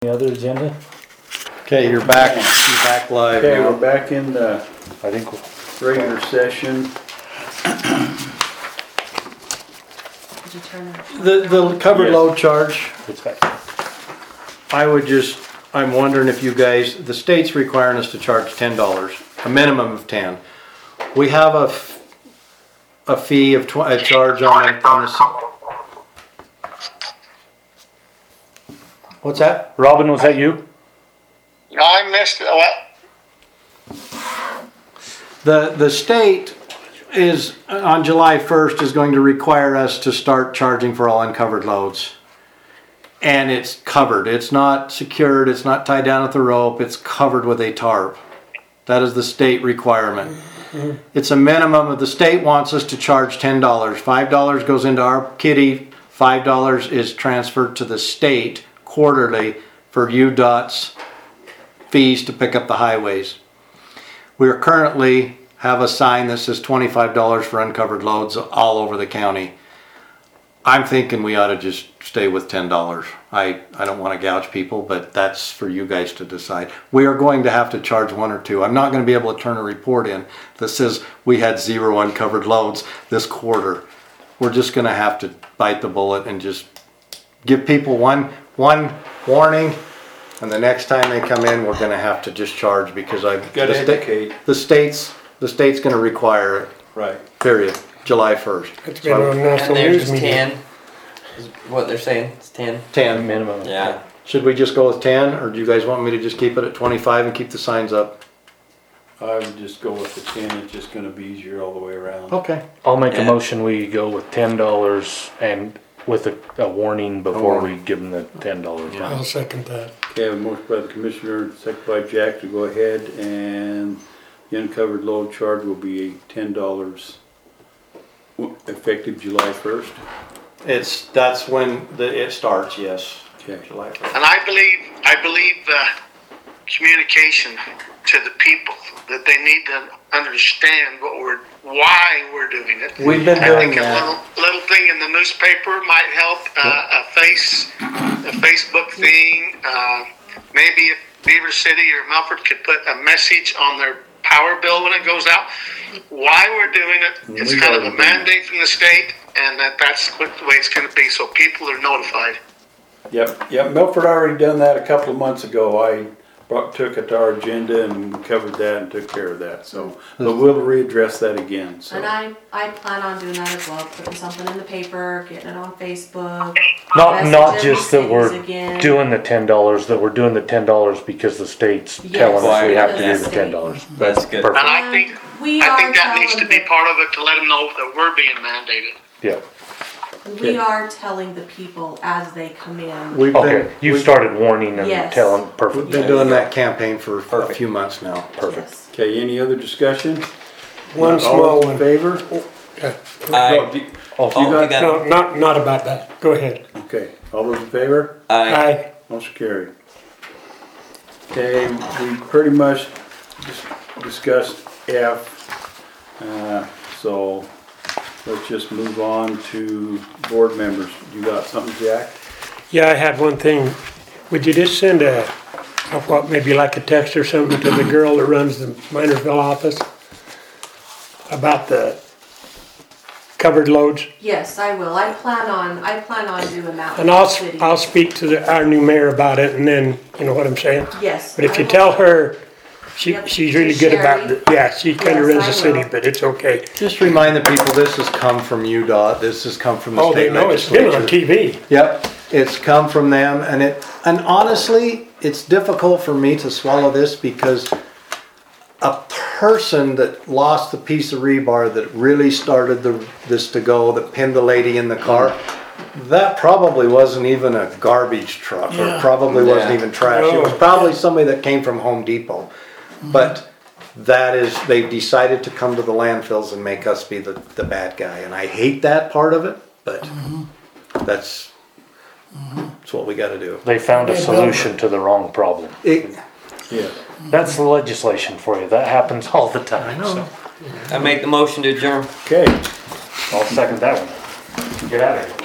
Any other agenda? Okay, you're back live Okay, now. we're back in the I think regular session. Did you turn it? The covered Yes. load charge, it's back. I'm wondering if you guys, the state's requiring us to charge $10, a minimum of 10. We have a fee of a charge on the. What's that? Robin, was that you? I missed it. What? The state is, on July 1st, is going to require us to start charging for all uncovered loads. And it's covered. It's not secured. It's not tied down with a rope. It's covered with a tarp. That is the state requirement. It's a minimum of the state wants us to charge $10. $5 goes into our kitty. $5 is transferred to the state quarterly for UDOT's fees to pick up the highways. We are currently have a sign that says $25 for uncovered loads all over the county. I'm thinking we ought to just stay with $10. I don't want to gouge people, but that's for you guys to decide. We are going to have to charge one or two. I'm not going to be able to turn a report in that says we had 0 uncovered loads this quarter. We're just going to have to bite the bullet and just give people one warning, and the next time they come in, we're going to have to just charge because Gotta educate. the state's going to require it. Right. Period. July 1st. It's been on And national there's news media. 10, is what they're saying, it's 10. 10. Minimum. Yeah. Should we just go with 10, or do you guys want me to just keep it at 25 and keep the signs up? I would just go with the 10, it's just gonna be easier all the way around. Okay. I'll make a Yeah. motion, we go with $10 and with a warning before we give them the $10. Yeah. I'll second that. Okay, a motion by the commissioner, second by Jack to go ahead, and the uncovered load charge will be $10 effective July 1st. That's when it starts, yes. Okay. July 1st. And I believe communication to the people, that they need to understand why we're doing it. We've been I doing think that. a little thing in the newspaper might help. A Facebook thing. Maybe if Beaver City or Melford could put a message on their power bill when it goes out, why we're doing it. It's We've kind of a already done mandate from the state, and that's the way it's going to be. So people are notified. Yep, Milford already done that a couple of months ago. I took it to our agenda and we covered that and took care of that, so, but we'll readdress that again, so. And I plan on doing that as well, putting something in the paper, getting it on Facebook. Not messaging just the that we're cities again. doing the $10, that we're doing the $10 because the state's Yes, telling us we have to because do the the state. $10. That's good. Perfect. And I think that needs to be part of it to let them know that we're being mandated. Yeah. We are telling the people as they come in. We've Okay, you started warning and Yes. telling, We've perfect. been doing that campaign for a Perfect. few months now. Perfect. Yes. Okay, any other discussion? One All small those in one. favor? Okay. No, Aye. do- Oh, Oh, got- you got No, not about that. Go ahead. Okay, all those in favor? Aye. Aye. Motion carried. Okay, we pretty much discussed F, so let's just move on to board members. You got something, Jack? Yeah, I had one thing. Would you just send maybe like a text or something to the girl that runs the Minersville office about the covered loads? Yes, I will. I plan on doing that. And with the city. I'll speak to our new mayor about it, and then, you know what I'm saying? Yes. But if I you will. tell her, Yep. she's really good about Sherry? it. Yeah, she kinda Yes, runs I the city, will. but it's okay. Just remind the people, this has come from UDOT, this has come from the Oh, they state know, it's been on legislature. TV. Yep, it's come from them, and honestly, it's difficult for me to swallow this because a person that lost the piece of rebar that really started this to go, that pinned the lady in the car, that probably wasn't even a garbage truck, or probably wasn't Yeah. even trash. It was No. probably somebody that came from Home Depot. But they've decided to come to the landfills and make us be the bad guy, and I hate that part of it, but that's what we gotta do. They found a solution to the wrong problem. Yeah. That's the legislation for you. That happens all the time. I know. So I make the motion to adjourn. Okay. I'll second that one. Get out of here.